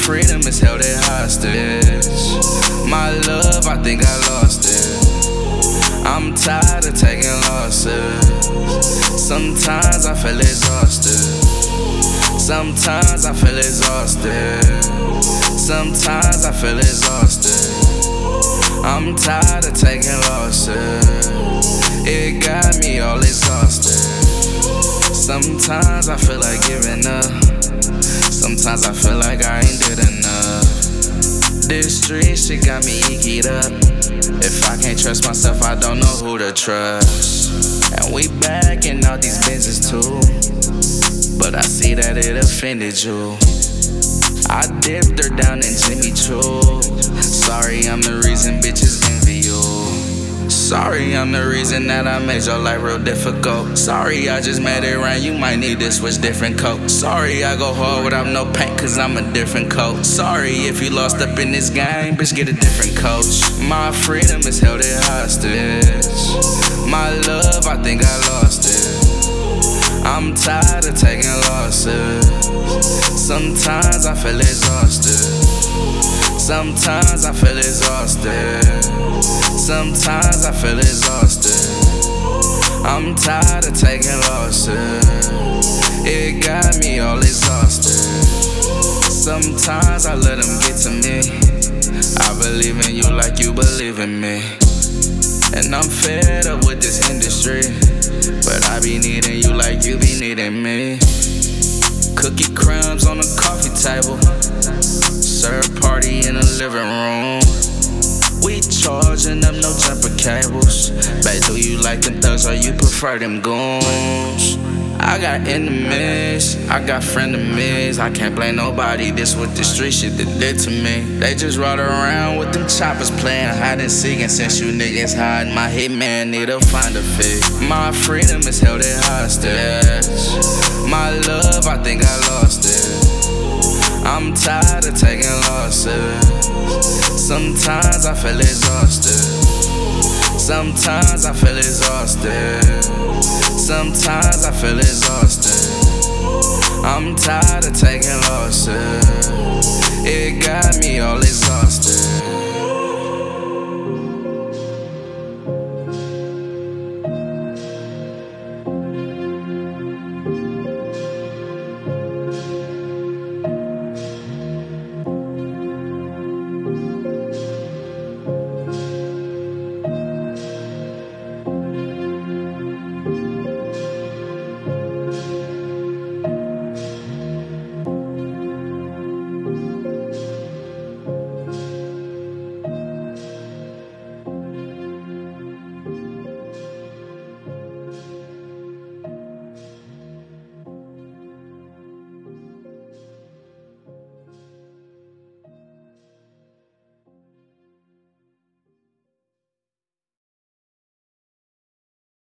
freedom is held at hostage. My love, I think I lost it. I'm tired of taking losses. Sometimes I feel exhausted. Sometimes I feel exhausted. Sometimes I feel exhausted. I'm tired of taking losses. It got me all exhausted. Sometimes I feel like giving up. Sometimes I feel like I ain't did enough. This street shit got me icky up. If I can't trust myself, I don't know who to trust. And we back in all these business too, but I see that it offended you. I dipped her down in Jimmy Choo. Sorry, I'm the reason bitches envy you. Sorry, I'm the reason that I made your life real difficult. Sorry, I just made it rain, you might need to switch different coats. Sorry, I go hard without no paint, cause I'm a different coat. Sorry, if you lost up in this game, bitch, get a different coach. My freedom is held at hostage. My love, I think I lost it. I'm tired of taking losses. Sometimes I feel exhausted. Sometimes I feel exhausted. Sometimes I feel exhausted. I'm tired of taking losses. It got me all exhausted. Sometimes I let them get to me. I believe in you like you believe in me. And I'm fed up with this industry, but I be needing you like you be needing me. Cookie crumbs on the coffee table, serve party in the living room. We charging up no jumper cables. Babe, do you like them thugs or you prefer them goons? I got enemies, I got frenemies. I can't blame nobody, this what the street shit that did to me. They just ride around with them choppers playing hide and seek. And since you niggas hiding, my hitman need to find a fix. My freedom is held at hostage. My love, I think I lost it. I'm tired of taking losses. Sometimes I feel exhausted. Sometimes I feel exhausted. Sometimes I feel exhausted. I'm tired of taking losses. It got me all exhausted.